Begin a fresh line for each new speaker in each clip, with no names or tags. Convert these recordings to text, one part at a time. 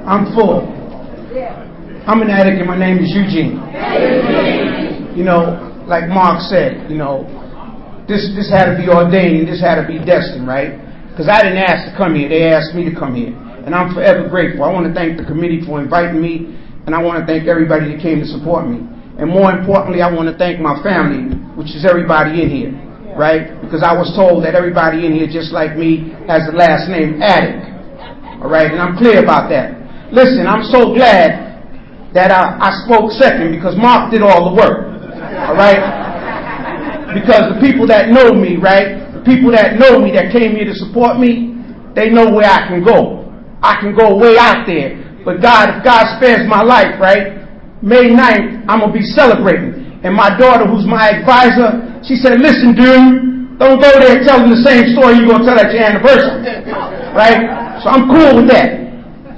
I'm full. I'm an addict and my name is Eugene. You know, like Mark said, you know, this had to be ordained, this had to be destined, right? Because I didn't ask to come here, they asked me to come here. And I'm forever grateful. I want to thank the committee for inviting me, and I want to thank everybody that came to support me. And more importantly, I want to thank my family, which is everybody in here, right? Because I was told that everybody in here, just like me, has the last name Addict. All right, and I'm clear about that. Listen, I'm so glad that I spoke second because Mark did all the work. All right? Because the people that know me, right? The people that know me that came here to support me, they know where I can go. I can go way out there. But God, if God spares my life, right? May 9th, I'm going to be celebrating. And my daughter, who's my advisor, she said, listen, dude, don't go there telling the same story you're going to tell at your anniversary. Right? So I'm cool with that.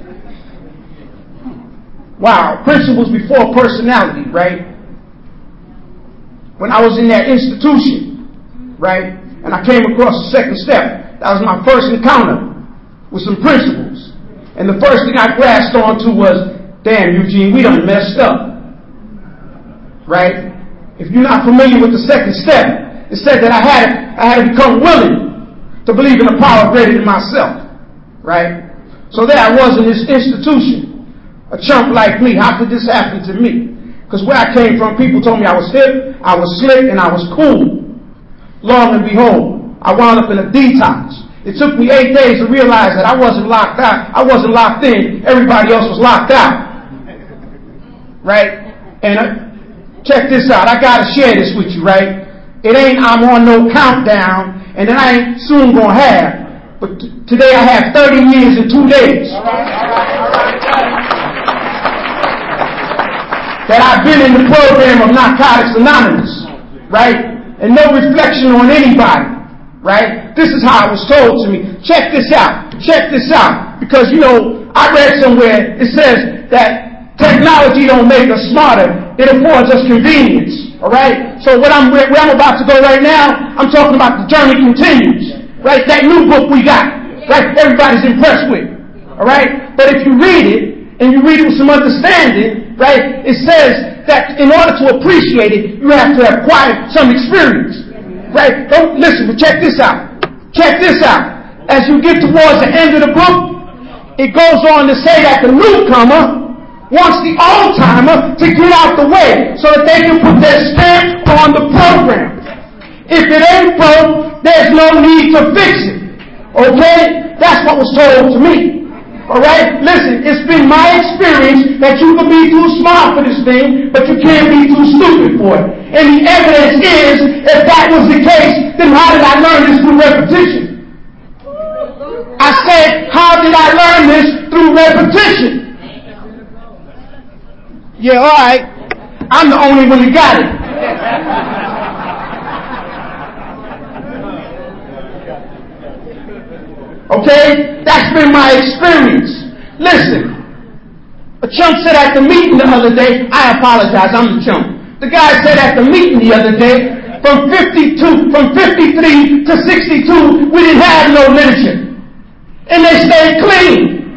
Wow, principles before personality, right? When I was in that institution, right, and I came across the second step, that was my first encounter with some principles. And the first thing I grasped onto was, damn, Eugene, we done messed up. Right? If you're not familiar with the second step, it said that I had to become willing to believe in a power greater than myself. Right? So there I was in this institution. A chump like me, how could this happen to me? Because where I came from, people told me I was hip, I was slick, and I was cool. Long and behold, I wound up in a detox. It took me 8 days to realize that I wasn't locked out. I wasn't locked in. Everybody else was locked out. Right? And check this out. I got to share this with you, right? It ain't I'm on no countdown, and then I ain't soon going to have. But today I have 30 years and 2 days. That I've been in the program of Narcotics Anonymous, right? And no reflection on anybody, right? This is how it was told to me. Check this out. Check this out. Because, you know, I read somewhere, it says that technology don't make us smarter. It affords us convenience, all right? So where I'm about to go right now, I'm talking about The Journey Continues, right? That new book we got, right? Everybody's impressed with, all right? But if you read it, and you read it with some understanding, right, it says that in order to appreciate it, you have to acquire some experience, right? Don't listen, but check this out. Check this out. As you get towards the end of the book, it goes on to say that the newcomer wants the old-timer to get out the way so that they can put their stamp on the program. If it ain't broke, there's no need to fix it. Okay? That's what was told to me. Alright? Listen, it's been my experience that you can be too smart for this thing, but you can't be too stupid for it. And the evidence is, if that was the case, then how did I learn this through repetition? I said, how did I learn this through repetition? Yeah, alright. I'm the only one that got it. Okay? That's been my experience. Listen, a chump said at the meeting the other day, I apologize, I'm the chump. The guy said at the meeting the other day, from 53 to 62, we didn't have no literature. And they stayed clean.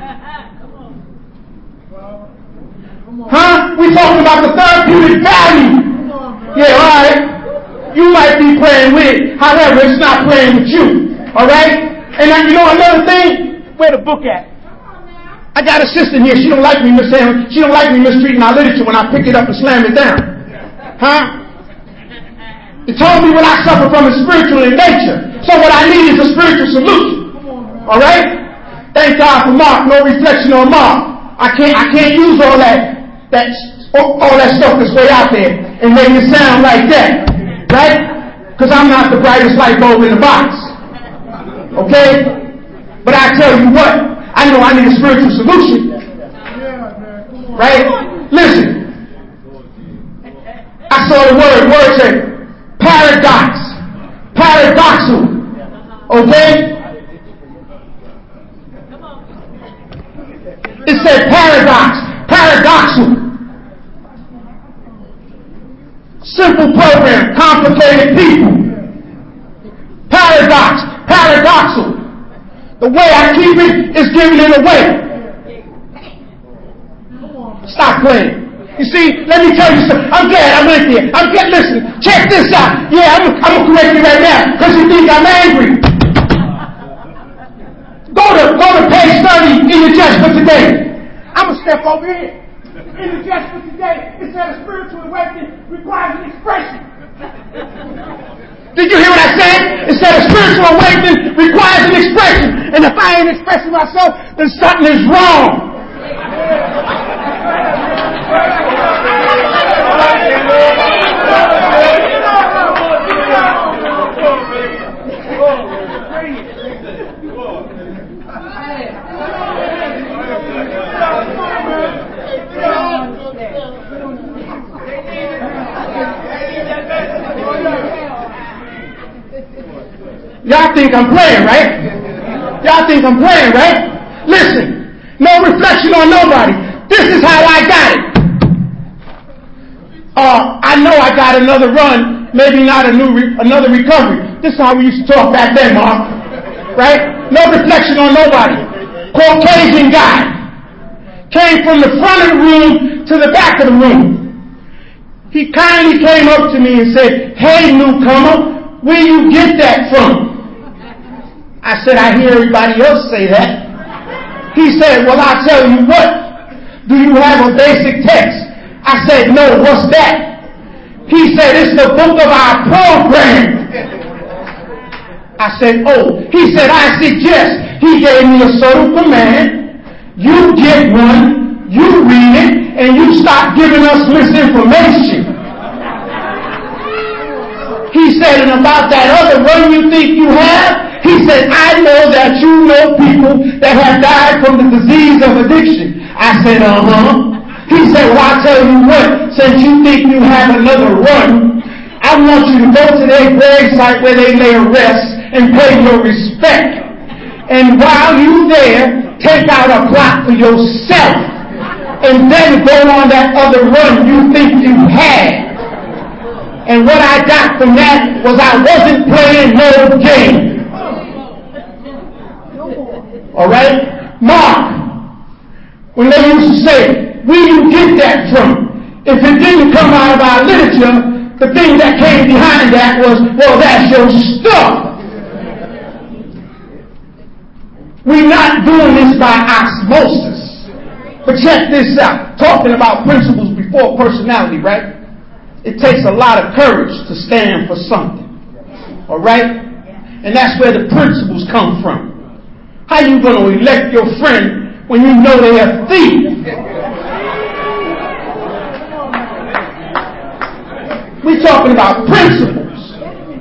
Huh? We talking about the therapeutic value. Yeah, alright. You might be playing with it. However, it's not playing with you. Alright? And then, you know another thing? Where the book at? I got a sister here. She don't like me she don't like me mistreating our literature when I pick it up and slam it down. Huh? It told me what I suffer from is spiritual in nature. So what I need is a spiritual solution. Alright? Thank God for Mark. No reflection on Mark. I can't use all that stuff that's way out there and make it sound like that. Right? Because I'm not the brightest light bulb in the box. Okay? But I tell you what, I know I need a spiritual solution. Right? Listen. I saw the word said paradox. Paradoxal. Okay? It said paradoxal. Simple program, complicated people. Paradoxal. The way I keep it is giving it away. stop playing. You see, let me tell you something. I'm glad I went there. Listen, check this out. Yeah, I'm going to correct you right now because you think I'm angry. Go to page 30 in the Just for Today. I'm going to step over here. In the Just for Today, it said a spiritual awakening requires an expression. Did you hear what I said? It said a spiritual awakening requires an expression. And if I ain't expressing myself, then something is wrong. Y'all think I'm playing, right? Y'all think I'm playing, right? Listen, no reflection on nobody. This is how I got it. I know I got another run, maybe not another recovery. This is how we used to talk back then, Mark. Right? No reflection on nobody. Caucasian guy. Came from the front of the room to the back of the room. He kindly came up to me and said, "Hey, newcomer, where you get that from?" I said, "I hear everybody else say that." He said, "Well, I'll tell you what. Do you have a basic text?" I said, "No, what's that?" He said, "It's the book of our program." I said, "Oh." He said, "I suggest." He gave me a subtle command. You get one, you read it, and you stop giving us misinformation. He said, "And about that other one you think you have," he said, "I know that you know people that have died from the disease of addiction." I said, "Uh-huh." He said, "Well, I'll tell you what, since you think you have another run, I want you to go to their grave site where they lay rest and pay your respect. And while you there, take out a plot for yourself and then go on that other run you think you had." And what I got from that was I wasn't playing no game. All right? Mark, when they used to say, "Where you get that from?" If it didn't come out of our literature, the thing that came behind that was, "Well, that's your stuff." We're not doing this by osmosis. But check this out. Talking about principles before personality, right? It takes a lot of courage to stand for something. All right? And that's where the principles come from. How you going to elect your friend when you know they're a thief? We're talking about principles.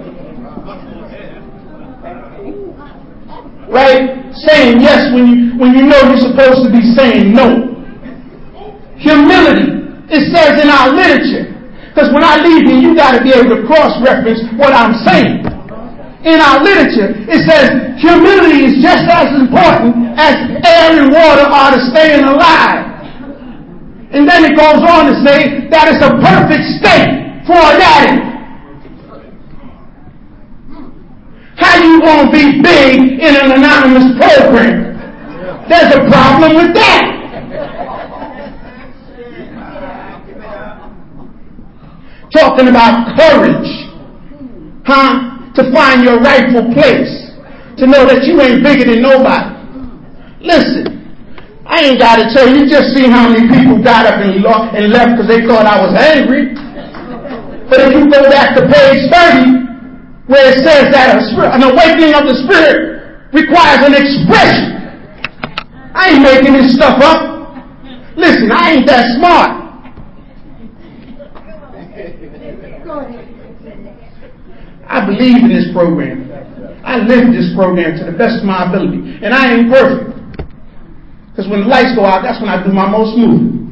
Right? Saying yes when you know you're supposed to be saying no. Humility. It says in our literature. Because when I leave here, you got to be able to cross-reference what I'm saying. In our literature, it says humility is just as important as air and water are to staying alive. And then it goes on to say that it's a perfect state for an addict. How you going to be big in an anonymous program? There's a problem with that. Talking about courage, to find your rightful place, to know that you ain't bigger than nobody. Listen, I ain't got to tell you, just see how many people got up and left because they thought I was angry. But if you go back to page 30, where it says that an awakening of the spirit requires an expression. I ain't making this stuff up. Listen, I ain't that smart. I believe in this program. I live this program to the best of my ability. And I ain't perfect. Because when the lights go out, that's when I do my most moving.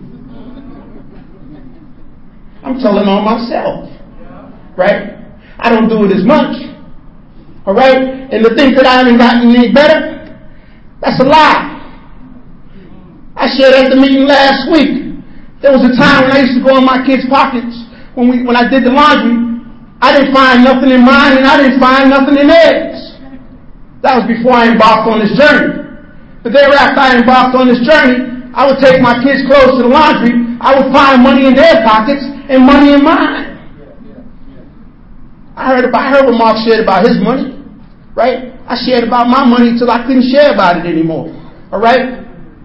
I'm telling on myself. Right? I don't do it as much. All right? And to think that I haven't gotten any better, that's a lie. I shared at the meeting last week. There was a time when I used to go in my kids' pockets when I did the laundry. I didn't find nothing in mine and I didn't find nothing in theirs. That was before I embarked on this journey. But thereafter I embarked on this journey, I would take my kids' clothes to the laundry. I would find money in their pockets and money in mine. I heard what Mark shared about his money, right? I shared about my money until I couldn't share about it anymore. All right?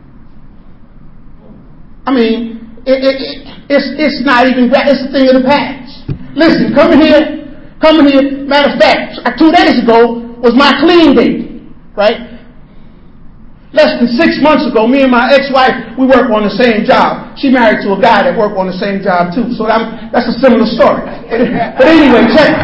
I mean, it's not even, it's a thing of the past. Listen, coming here. Matter of fact, 2 days ago was my clean day, right? Less than 6 months ago, me and my ex-wife, we work on the same job. She married to a guy that worked on the same job too. So that's a similar story. But anyway, check.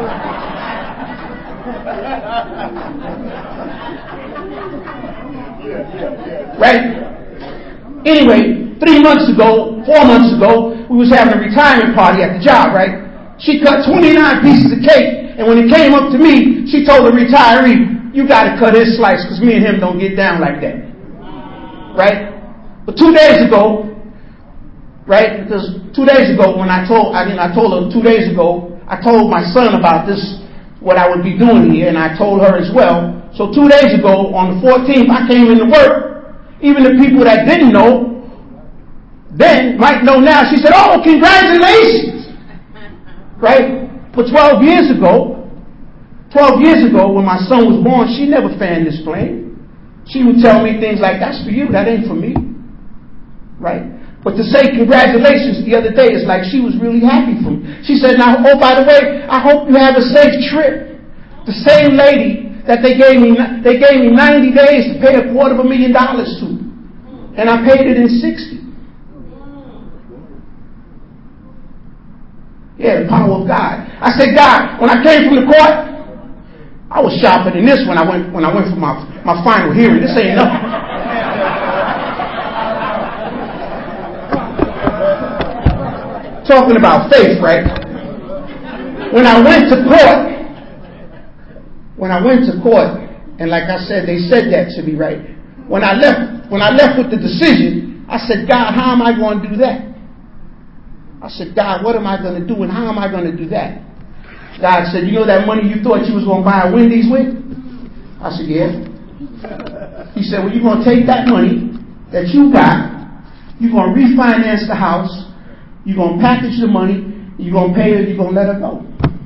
Right? Anyway, 4 months ago, we was having a retirement party at the job, right? She cut 29 pieces of cake, and when it came up to me, she told the retiree, you got to cut his slice because me and him don't get down like that. Right? But 2 days ago, right? Because 2 days ago when I told her 2 days ago, I told my son about this, what I would be doing here, and I told her as well. So 2 days ago, on the 14th, I came into work. Even the people that didn't know then might know now. She said, oh, congratulations. Right? But 12 years ago, when my son was born, she never fanned this flame. She would tell me things like, that's for you, that ain't for me. Right? But to say congratulations the other day is like she was really happy for me. She said, now, oh, by the way, I hope you have a safe trip. The same lady that they gave me 90 days to pay $250,000 to. And I paid it in 60. Yeah, the power of God. I said, God, when I came from the court, I was sharper than this when I went for my final hearing. This ain't nothing. Talking about faith, right? When I went to court, and like I said, they said that to me, right? When I left with the decision, I said, God, how am I going to do that? I said, God, what am I going to do and how am I going to do that? God said, you know that money you thought you was going to buy a Wendy's with? I said, yeah. He said, well, you're going to take that money that you got, you're going to refinance the house, you're going to package the money, you're going to pay her, you're going to let her go.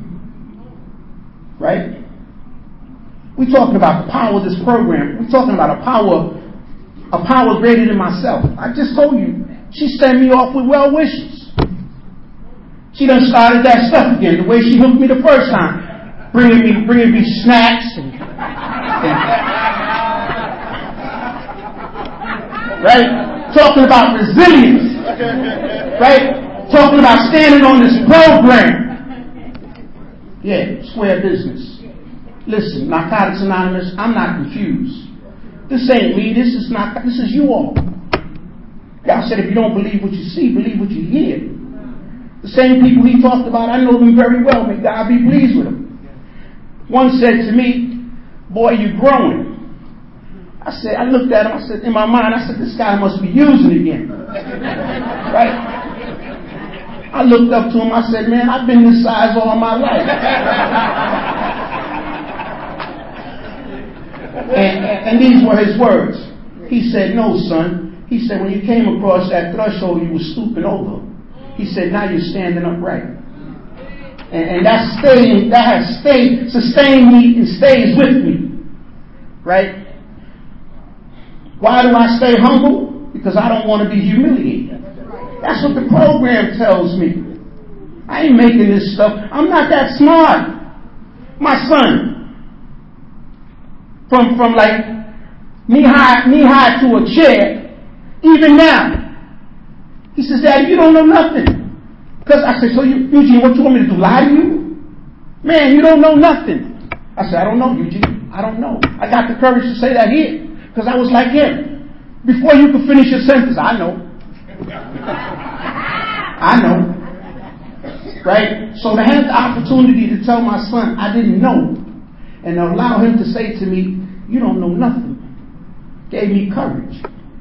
Right? We're talking about the power of this program. We're talking about a power greater than myself. I just told you, she sent me off with well wishes. She done started that stuff again, the way she hooked me the first time. Bringing me snacks right? Talking about resilience. Right? Talking about standing on this program. Yeah, square business. Listen, Narcotics Anonymous, I'm not confused. This ain't me, this is you all. God said if you don't believe what you see, believe what you hear. The same people he talked about, I know them very well. May God be pleased with them. One said to me, boy, you're growing. I looked at him, I said, in my mind, I said, this guy must be using again. Right? I looked up to him, I said, man, I've been this size all my life. And these were his words. He said, no, son. He said, when you came across that threshold, you were stooping over. He said, now you're standing upright. And that has sustained me and stays with me. Right? Why do I stay humble? Because I don't want to be humiliated. That's what the program tells me. I ain't making this stuff. I'm not that smart. My son, from like knee high to a chair, even now, he says, Daddy, you don't know nothing. Because I said, so Eugene, what you want me to do? Lie to you? Man, you don't know nothing. I said, I don't know, Eugene. I don't know. I got the courage to say that here. Because I was like him. Before you could finish your sentence, I know. I know. Right? So to have the opportunity to tell my son I didn't know and allow him to say to me, you don't know nothing, gave me courage.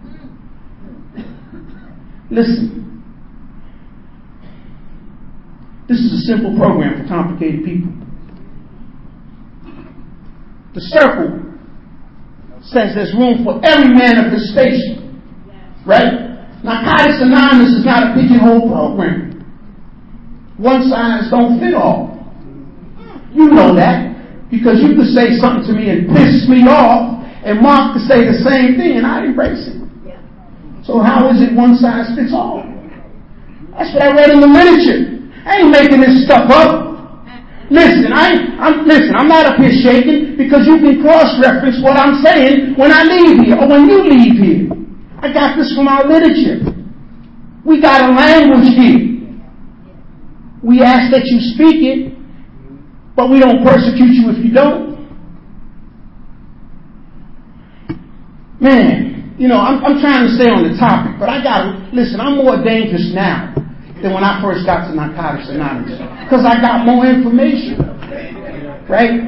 Listen. This is a simple program for complicated people. The circle says there's room for every manifestation Right? Narcotics Anonymous is not a pigeonhole program. One size don't fit all. You know that because you could say something to me and piss me off, and Mark could say the same thing, and I'd embrace it. So how is it one size fits all? That's what I read in the literature. I ain't making this stuff up. Listen, I'm not up here shaking because you can cross-reference what I'm saying when I leave here or when you leave here. I got this from our literature. We got a language here. We ask that you speak it, but we don't persecute you if you don't. Man, I'm trying to stay on the topic, but listen, I'm more dangerous now than when I first got to Narcotics Anonymous because I got more information, right?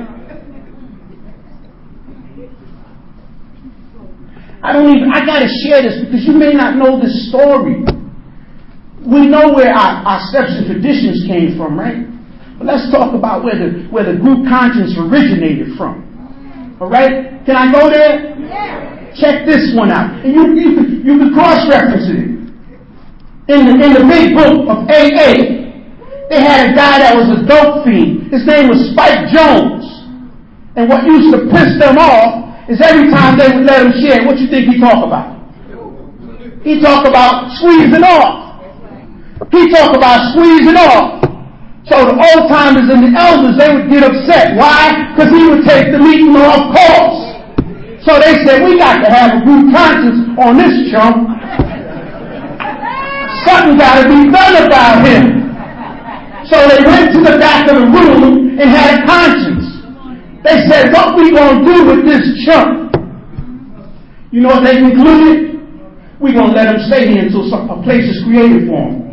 I got to share this because you may not know this story. We know where our steps and traditions came from, right? But let's talk about where the group conscience originated from. All right? Can I go there? Yeah. Check this one out. And you can cross-reference it. In the big book of AA, they had a guy that was a dope fiend. His name was Spike Jones. And what used to piss them off is every time they would let him share, what you think he talk about? He talk about squeezing off. He talk about squeezing off. So the old timers and the elders, they would get upset. Why? Because he would take the meeting off course. So they said, we got to have a group conscience on this chump. Something got to be done about him. So they went to the back of the room and had a conscience. They said, what we going to do with this chump? You know what they concluded? We're going to let him stay here until a place is created for him.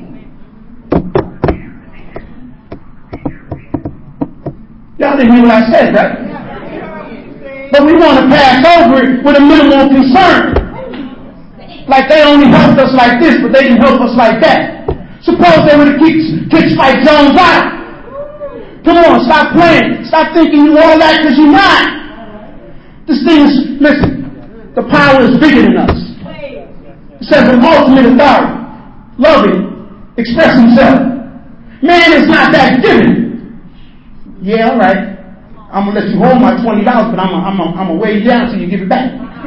Y'all didn't hear what I said, right? But we want to pass over it with a minimal concern. Like they only helped us like this, but they didn't help us like that. Suppose they would have kicked Spike Jones out. Come on, stop playing. Stop thinking you all that because you're not. This thing is, listen, the power is bigger than us. It says an ultimate authority. Loving, express himself. Man is not that given. Yeah, all right. I'm going to let you hold my $20, but I'm going to weigh you down till you give it back.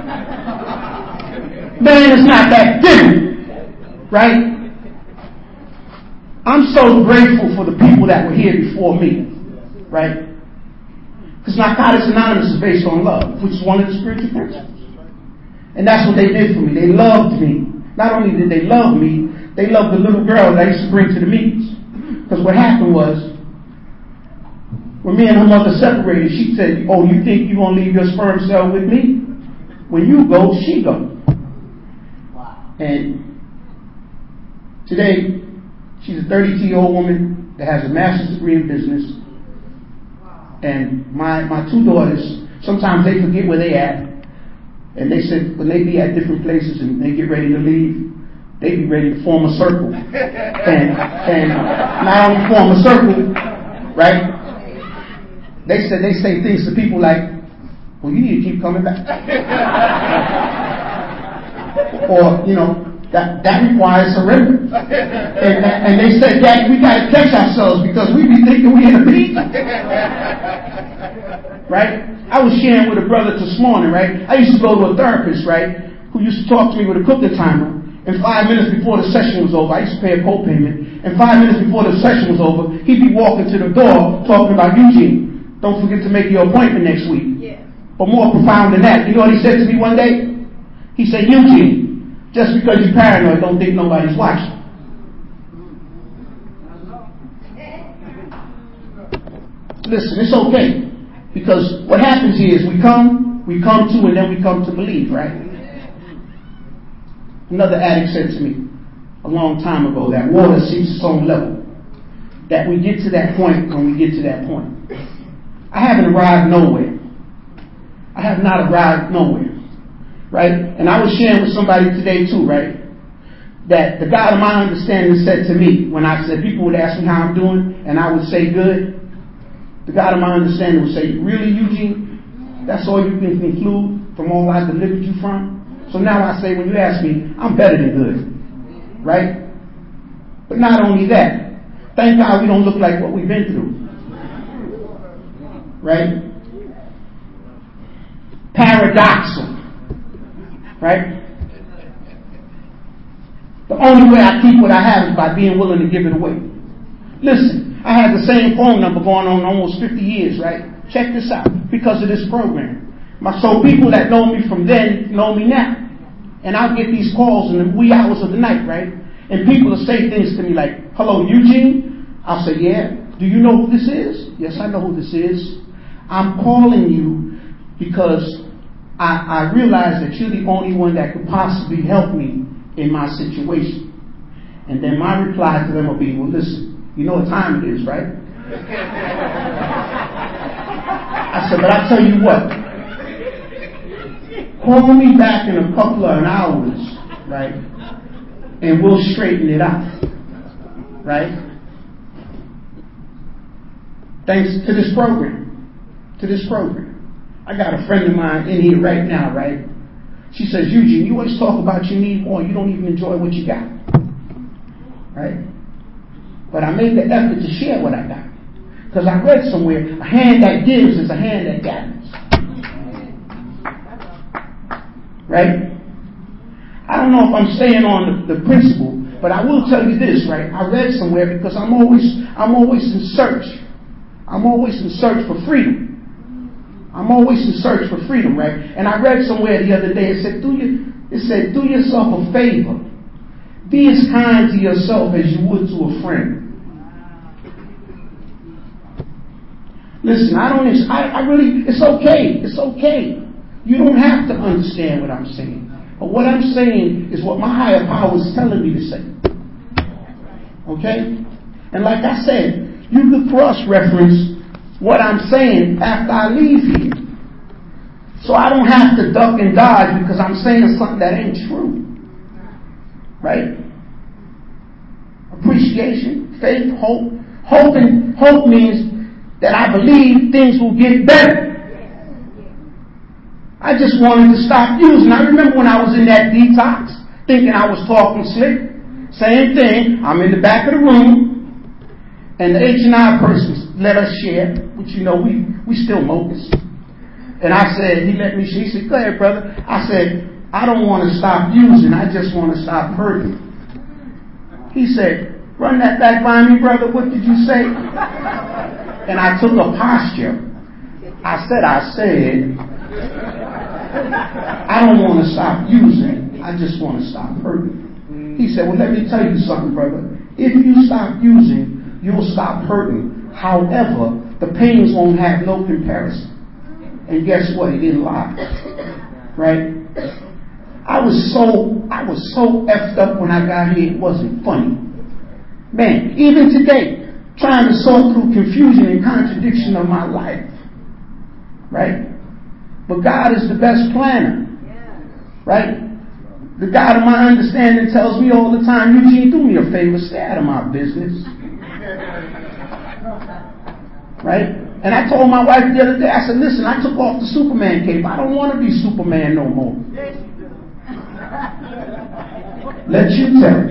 Man is not that given. Right? I'm so grateful for the people that were here before me. Right? Because Narcotics Anonymous is based on love, which is one of the spiritual principles. And that's what they did for me. They loved me. Not only did they love me, they loved the little girl that I used to bring to the meetings. Because what happened was, when me and her mother separated, she said, oh, you think you're going to leave your sperm cell with me? When you go, she go. Wow. And today, she's a 32-year-old woman that has a master's degree in business. Wow. And my two daughters, sometimes they forget where they at. And they said when they be at different places and they get ready to leave, they be ready to form a circle. And not only form a circle, right? They say things to people like, well, you need to keep coming back. Or, that requires surrender. And they said, Daddy, we got to catch ourselves because we be thinking we in a beat. Right? I was sharing with a brother this morning, right? I used to go to a therapist, right, who used to talk to me with a cookie timer. And 5 minutes before the session was over, I used to pay a co-payment. And 5 minutes before the session was over, he'd be walking to the door talking about Eugene. Don't forget to make your appointment next week. Yeah. But more profound than that, you know what he said to me one day? He said, Eugene, just because you're paranoid, don't think nobody's watching. Listen, it's okay. Because what happens here is we come to, and then we come to believe, right? Another addict said to me a long time ago that water seeks its own level. That we get to that point when we get to that point. I haven't arrived nowhere. I have not arrived nowhere. Right? And I was sharing with somebody today too, right? That the God of my understanding said to me, when I said, people would ask me how I'm doing, and I would say good. The God of my understanding would say, really, Eugene? That's all you can conclude from all I delivered you from? So So now I say, when you ask me, I'm better than good. Right? But not only that, thank God we don't look like what we've been through. Right? Paradoxal. Right? The only way I keep what I have is by being willing to give it away. Listen, I had the same phone number going on almost 50 years, right? Check this out. Because of this program. So people that know me from then know me now. And I'll get these calls in the wee hours of the night, right? And people will say things to me like, hello, Eugene? I'll say, yeah. Do you know who this is? Yes, I know who this is. I'm calling you because I realize that you're the only one that could possibly help me in my situation. And then my reply to them will be, well, listen, you know what time it is, right? I said, but I'll tell you what. Call me back in a couple of hours, right? And we'll straighten it out, right? Thanks to this program. I got a friend of mine in here right now, right? She says, Eugene, you always talk about you need more. You don't even enjoy what you got, right? But I make the effort to share what I got. Because I read somewhere, a hand that gives is a hand that gathers. Right? I don't know if I'm staying on the principle, but I will tell you this, right? I read somewhere because I'm always in search. I'm always in search for freedom. I'm always in search for freedom, right? And I read somewhere the other day, it said, do yourself a favor. Be as kind to yourself as you would to a friend. Listen, it's okay. It's okay. You don't have to understand what I'm saying. But what I'm saying is what my higher power is telling me to say. Okay? And like I said, you could cross-reference what I'm saying after I leave here. So I don't have to duck and dodge because I'm saying something that ain't true. Right? Appreciation, faith, hope. Hope means that I believe things will get better. I just wanted to stop using. I remember when I was in that detox, thinking I was talking slick. Same thing. I'm in the back of the room, and the H&I person let us share, which we still mocus. And I said, he let me share. He said, go ahead, brother. I said, I don't want to stop using. I just want to stop hurting. He said, run that back by me, brother. What did you say? And I took a posture. I said, I don't want to stop using. I just want to stop hurting. He said, well, let me tell you something, brother. If you stop using, you'll stop hurting. However, the pains won't have no comparison. And guess what? He didn't lie. Right? I was so effed up when I got here, it wasn't funny. Man, even today, trying to sort through confusion and contradiction of my life. Right? But God is the best planner. Right? The God of my understanding tells me all the time, Eugene, do me a favor, stay out of my business. Right? And I told my wife the other day, I said, listen, I took off the Superman cape. I don't want to be Superman no more. Let you tell it.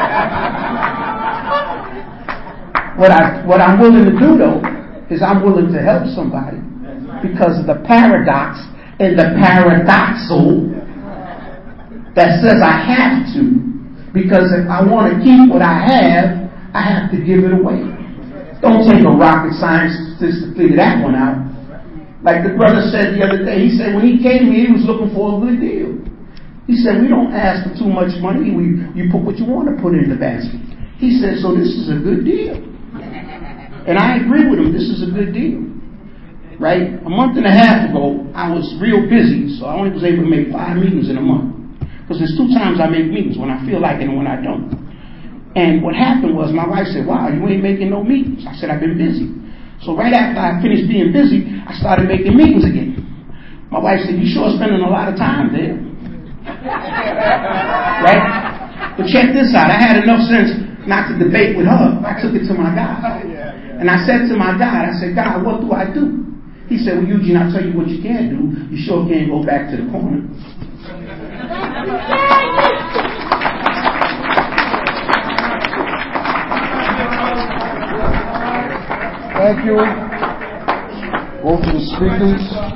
What I'm willing to do, though, is I'm willing to help somebody because of the paradox and the paradoxal that says I have to. Because if I want to keep what I have to give it away. Don't take a rocket scientist to figure that one out. Like the brother said the other day, he said when he came here, he was looking for a good deal. He said, we don't ask for too much money. You put what you want to put in the basket. He said, so this is a good deal. And I agree with him. This is a good deal. Right? A month and a half ago, I was real busy, so I only was able to make 5 meetings in a month. Because there's 2 times I make meetings, when I feel like it and when I don't. And what happened was my wife said, wow, you ain't making no meetings. I said, I've been busy. So right after I finished being busy, I started making meetings again. My wife said, you sure spending a lot of time there. Right? But check this out. I had enough sense not to debate with her. I took it to my God. And I said to my God, I said, God, what do I do? He said, well, Eugene, I'll tell you what you can do. You sure can't go back to the corner.
Thank you, both of the speakers.